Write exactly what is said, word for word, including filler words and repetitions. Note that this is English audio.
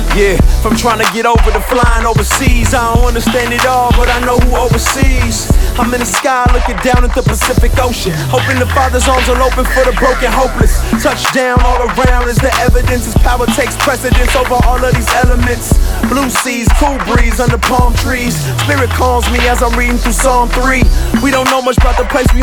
Yeah, from trying to get over to flying overseas. I don't understand it all, but I know who oversees. I'm in the sky looking down at the Pacific Ocean, hoping the Father's arms will open for the broken, hopeless. Touchdown all around is the evidence. His power takes precedence over all of these elements. Blue seas, cool breeze under palm trees. Spirit calms me as I'm reading through Psalm three. We don't know much about the place we